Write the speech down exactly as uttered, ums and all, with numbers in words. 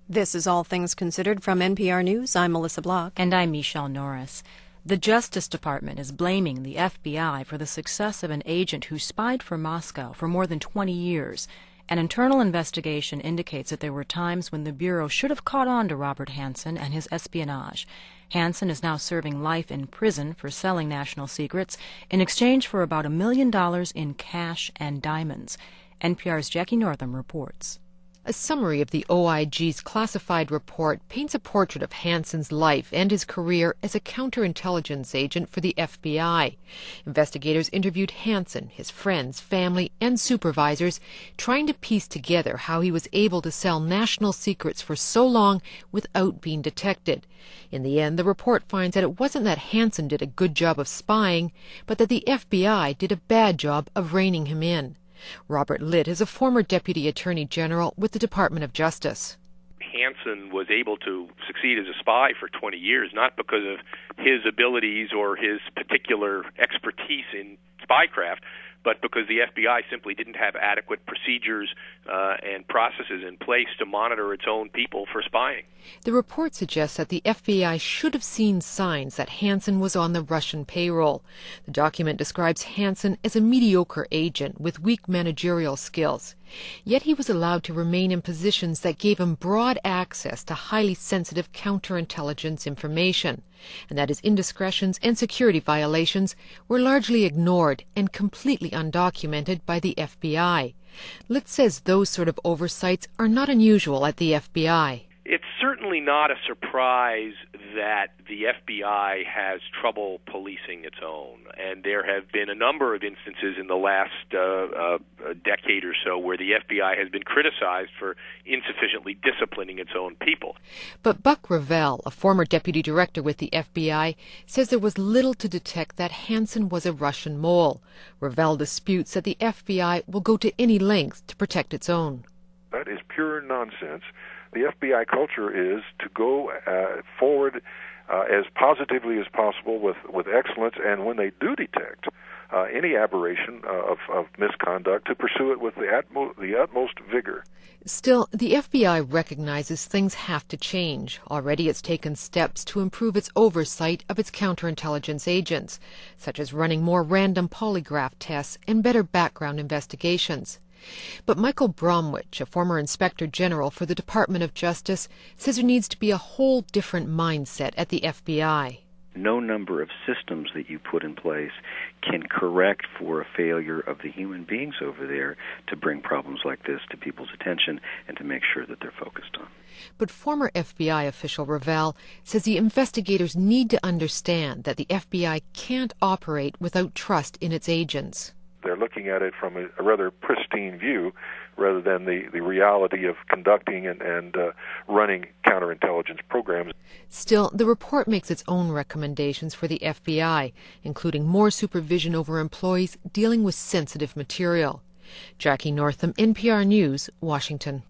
This is All Things Considered from N P R News. I'm Melissa Block. And I'm Michelle Norris. The Justice Department is blaming the F B I for the success of an agent who spied for Moscow for more than twenty years. An internal investigation indicates that there were times when the Bureau should have caught on to Robert Hanssen and his espionage. Hanssen is now serving life in prison for selling national secrets in exchange for about a million dollars in cash and diamonds. N P R's Jackie Northam reports. A summary of the O I G's classified report paints a portrait of Hanssen's life and his career as a counterintelligence agent for the F B I. Investigators interviewed Hanssen, his friends, family, and supervisors, trying to piece together how he was able to sell national secrets for so long without being detected. In the end, the report finds that it wasn't that Hanssen did a good job of spying, but that the F B I did a bad job of reining him in. Robert Litt is a former Deputy Attorney General with the Department of Justice. Hanssen was able to succeed as a spy for twenty years, not because of his abilities or his particular expertise in spycraft, but because the F B I simply didn't have adequate procedures uh, and processes in place to monitor its own people for spying. The report suggests that the F B I should have seen signs that Hanssen was on the Russian payroll. The document describes Hanssen as a mediocre agent with weak managerial skills. Yet he was allowed to remain in positions that gave him broad access to highly sensitive counterintelligence information, and that his indiscretions and security violations were largely ignored and completely undocumented by the F B I. Litt says those sort of oversights are not unusual at the F B I. It's certainly not a surprise that the F B I has trouble policing its own, and there have been a number of instances in the last uh, uh, decade or so where the F B I has been criticized for insufficiently disciplining its own people. But Buck Revell, a former deputy director with the F B I, says there was little to detect that Hanssen was a Russian mole. Revell disputes that the F B I will go to any length to protect its own. That is pure nonsense. The F B I culture is to go uh, forward uh, as positively as possible with, with excellence, and when they do detect uh, any aberration uh, of, of misconduct, to pursue it with the, utmo- the utmost vigor. Still, the F B I recognizes things have to change. Already it's taken steps to improve its oversight of its counterintelligence agents, such as running more random polygraph tests and better background investigations. But Michael Bromwich, a former Inspector General for the Department of Justice, says there needs to be a whole different mindset at the F B I. No number of systems that you put in place can correct for a failure of the human beings over there to bring problems like this to people's attention and to make sure that they're focused on. But former F B I official Revell says the investigators need to understand that the F B I can't operate without trust in its agents. They're looking at it from a, a rather pristine view rather than the, the reality of conducting and, and uh, running counterintelligence programs. Still, the report makes its own recommendations for the F B I, including more supervision over employees dealing with sensitive material. Jackie Northam, N P R News, Washington.